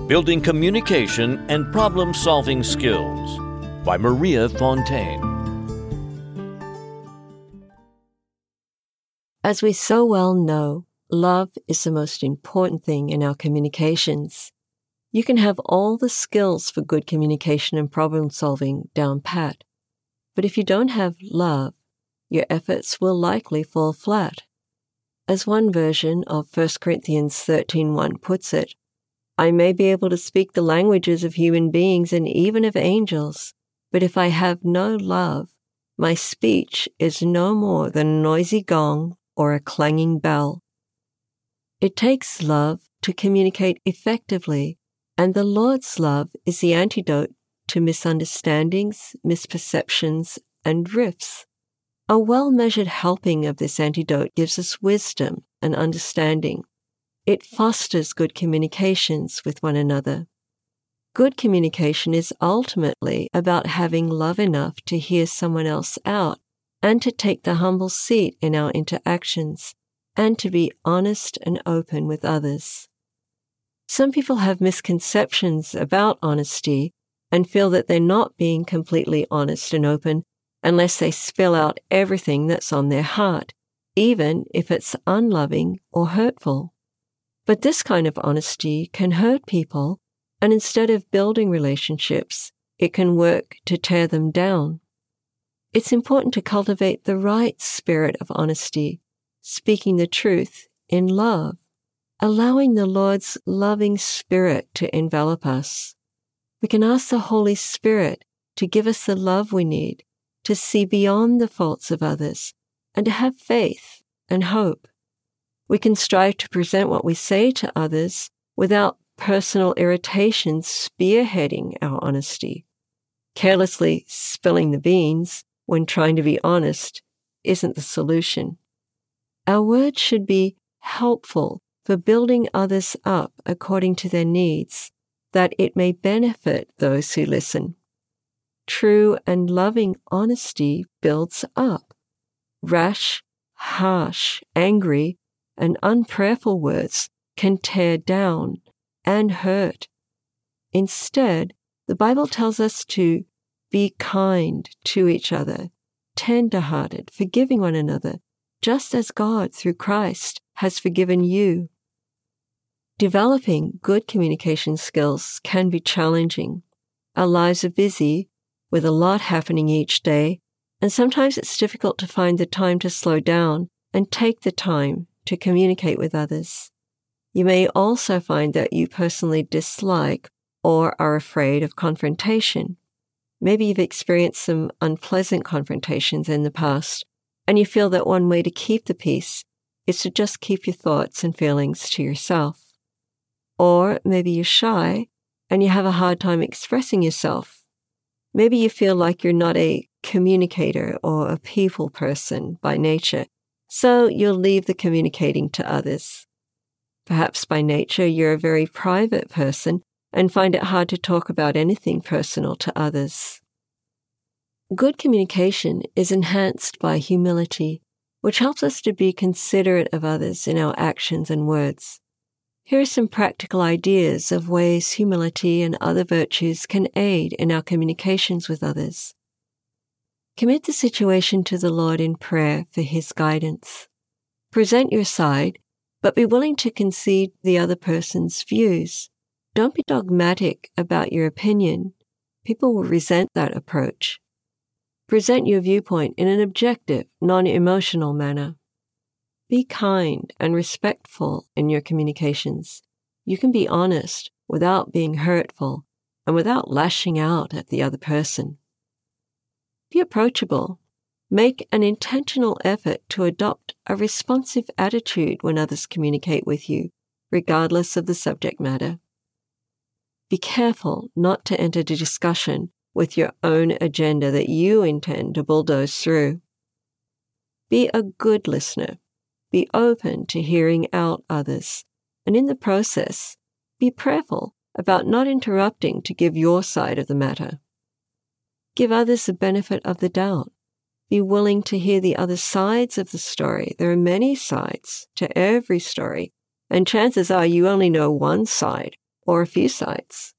Building Communication and Problem-Solving Skills by Maria Fontaine. As we so well know, love is the most important thing in our communications. You can have all the skills for good communication and problem-solving down pat, but if you don't have love, your efforts will likely fall flat. As one version of 1 Corinthians 13:1 puts it, I may be able to speak the languages of human beings and even of angels, but if I have no love, my speech is no more than a noisy gong or a clanging bell. It takes love to communicate effectively, and the Lord's love is the antidote to misunderstandings, misperceptions, and rifts. A well-measured helping of this antidote gives us wisdom and understanding. It fosters good communications with one another. Good communication is ultimately about having love enough to hear someone else out and to take the humble seat in our interactions and to be honest and open with others. Some people have misconceptions about honesty and feel that they're not being completely honest and open unless they spill out everything that's on their heart, even if it's unloving or hurtful. But this kind of honesty can hurt people, and instead of building relationships, it can work to tear them down. It's important to cultivate the right spirit of honesty, speaking the truth in love, allowing the Lord's loving Spirit to envelop us. We can ask the Holy Spirit to give us the love we need to see beyond the faults of others and to have faith and hope. We can strive to present what we say to others without personal irritation spearheading our honesty. Carelessly spilling the beans when trying to be honest isn't the solution. Our words should be helpful for building others up according to their needs, that it may benefit those who listen. True and loving honesty builds up. Rash, harsh, angry, and unprayerful words can tear down and hurt. Instead, the Bible tells us to be kind to each other, tender-hearted, forgiving one another, just as God, through Christ, has forgiven you. Developing good communication skills can be challenging. Our lives are busy, with a lot happening each day, and sometimes it's difficult to find the time to slow down and take the time to communicate with others. You may also find that you personally dislike or are afraid of confrontation. Maybe you've experienced some unpleasant confrontations in the past, and you feel that one way to keep the peace is to just keep your thoughts and feelings to yourself. Or maybe you're shy and you have a hard time expressing yourself. Maybe you feel like you're not a communicator or a people person by nature, so you'll leave the communicating to others. Perhaps by nature you're a very private person and find it hard to talk about anything personal to others. Good communication is enhanced by humility, which helps us to be considerate of others in our actions and words. Here are some practical ideas of ways humility and other virtues can aid in our communications with others. Commit the situation to the Lord in prayer for His guidance. Present your side, but be willing to concede the other person's views. Don't be dogmatic about your opinion. People will resent that approach. Present your viewpoint in an objective, non-emotional manner. Be kind and respectful in your communications. You can be honest without being hurtful and without lashing out at the other person. Be approachable. Make an intentional effort to adopt a responsive attitude when others communicate with you, regardless of the subject matter. Be careful not to enter the discussion with your own agenda that you intend to bulldoze through. Be a good listener. Be open to hearing out others, and in the process, be prayerful about not interrupting to give your side of the matter. Give others the benefit of the doubt. Be willing to hear the other sides of the story. There are many sides to every story, and chances are you only know one side or a few sides.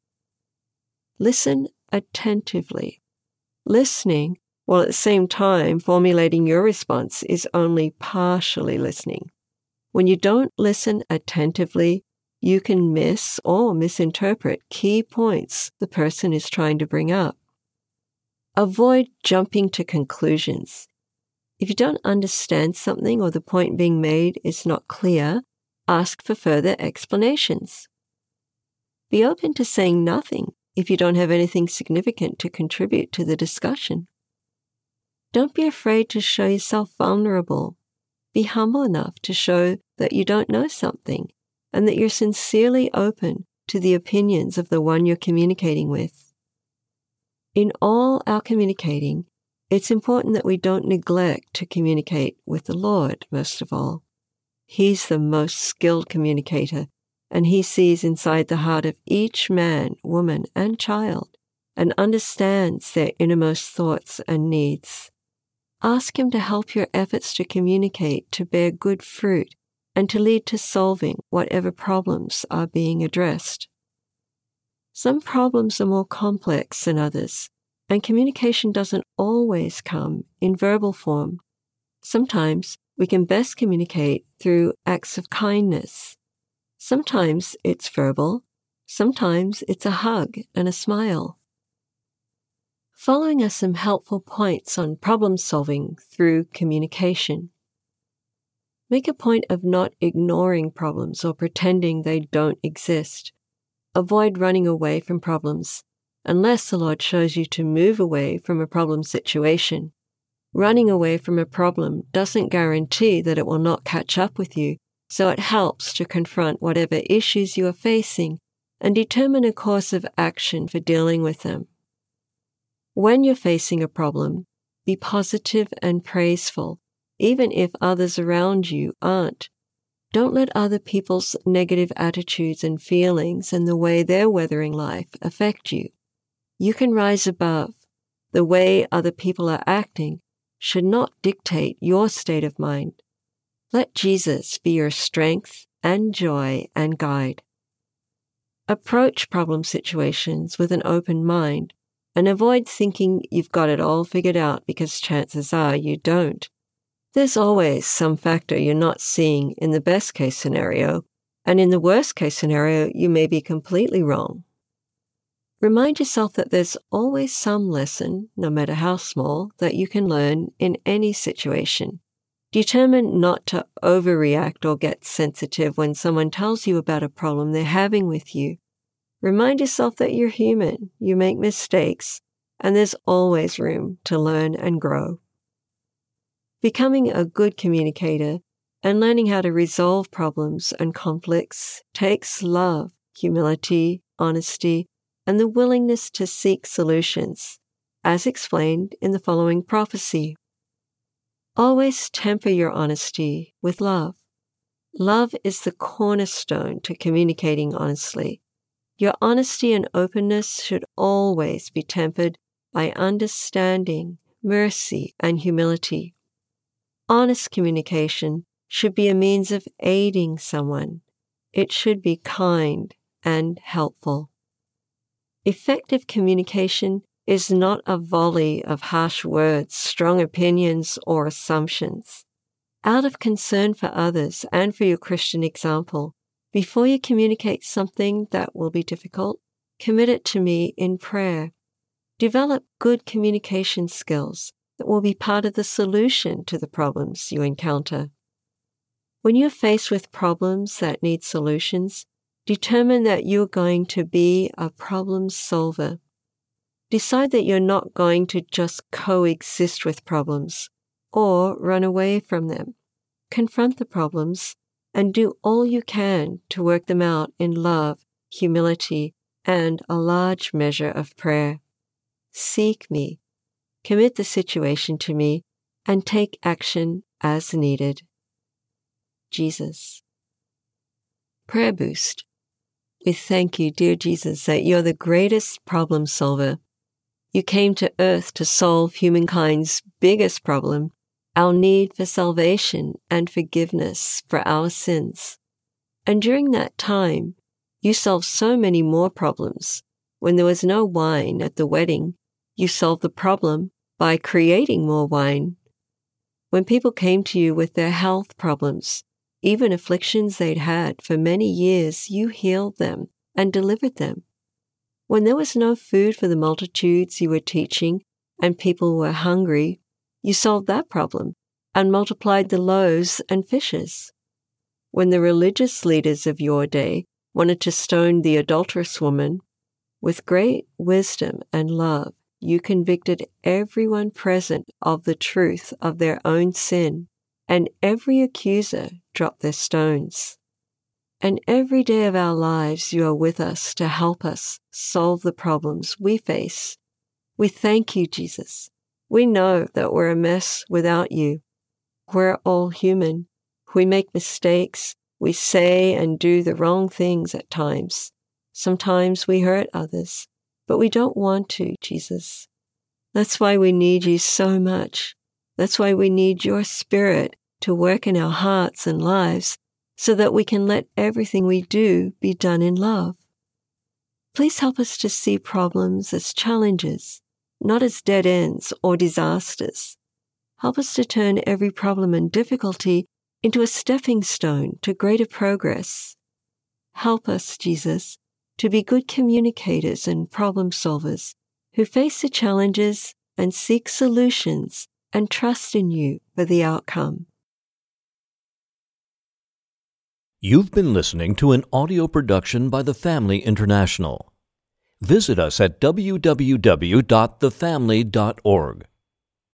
Listen attentively. Listening, while at the same time formulating your response, is only partially listening. When you don't listen attentively, you can miss or misinterpret key points the person is trying to bring up. Avoid jumping to conclusions. If you don't understand something or the point being made is not clear, ask for further explanations. Be open to saying nothing if you don't have anything significant to contribute to the discussion. Don't be afraid to show yourself vulnerable. Be humble enough to show that you don't know something and that you're sincerely open to the opinions of the one you're communicating with. In all our communicating, it's important that we don't neglect to communicate with the Lord, most of all. He's the most skilled communicator, and He sees inside the heart of each man, woman, and child, and understands their innermost thoughts and needs. Ask Him to help your efforts to communicate to bear good fruit and to lead to solving whatever problems are being addressed. Some problems are more complex than others, and communication doesn't always come in verbal form. Sometimes we can best communicate through acts of kindness. Sometimes it's verbal, sometimes it's a hug and a smile. Following are some helpful points on problem solving through communication. Make a point of not ignoring problems or pretending they don't exist. Avoid running away from problems, unless the Lord shows you to move away from a problem situation. Running away from a problem doesn't guarantee that it will not catch up with you, so it helps to confront whatever issues you are facing and determine a course of action for dealing with them. When you're facing a problem, be positive and praiseful, even if others around you aren't. Don't let other people's negative attitudes and feelings and the way they're weathering life affect you. You can rise above. The way other people are acting should not dictate your state of mind. Let Jesus be your strength and joy and guide. Approach problem situations with an open mind and avoid thinking you've got it all figured out because chances are you don't. There's always some factor you're not seeing in the best case scenario, and in the worst case scenario, you may be completely wrong. Remind yourself that there's always some lesson, no matter how small, that you can learn in any situation. Determine not to overreact or get sensitive when someone tells you about a problem they're having with you. Remind yourself that you're human, you make mistakes, and there's always room to learn and grow. Becoming a good communicator and learning how to resolve problems and conflicts takes love, humility, honesty, and the willingness to seek solutions, as explained in the following prophecy. Always temper your honesty with love. Love is the cornerstone to communicating honestly. Your honesty and openness should always be tempered by understanding, mercy, and humility. Honest communication should be a means of aiding someone. It should be kind and helpful. Effective communication is not a volley of harsh words, strong opinions, or assumptions. Out of concern for others and for your Christian example, before you communicate something that will be difficult, commit it to me in prayer. Develop good communication skills that will be part of the solution to the problems you encounter. When you're faced with problems that need solutions, determine that you're going to be a problem solver. Decide that you're not going to just coexist with problems or run away from them. Confront the problems and do all you can to work them out in love, humility, and a large measure of prayer. Seek me. Commit the situation to me and take action as needed. Jesus. Prayer Boost. We thank you, dear Jesus, that you're the greatest problem solver. You came to earth to solve humankind's biggest problem, our need for salvation and forgiveness for our sins. And during that time, You solved so many more problems. When there was no wine at the wedding, you solved the problem by creating more wine. When people came to you with their health problems, even afflictions they'd had for many years, you healed them and delivered them. When there was no food for the multitudes you were teaching and people were hungry, you solved that problem and multiplied the loaves and fishes. When the religious leaders of your day wanted to stone the adulterous woman, with great wisdom and love, you convicted everyone present of the truth of their own sin, and every accuser dropped their stones. And every day of our lives you are with us to help us solve the problems we face. We thank you, Jesus. We know that we're a mess without you. We're all human. We make mistakes. We say and do the wrong things at times. Sometimes we hurt others, but we don't want to, Jesus. That's why we need you so much. That's why we need your Spirit to work in our hearts and lives so that we can let everything we do be done in love. Please help us to see problems as challenges, not as dead ends or disasters. Help us to turn every problem and difficulty into a stepping stone to greater progress. Help us, Jesus, to be good communicators and problem solvers who face the challenges and seek solutions and trust in you for the outcome. You've been listening to an audio production by The Family International. Visit us at www.thefamily.org.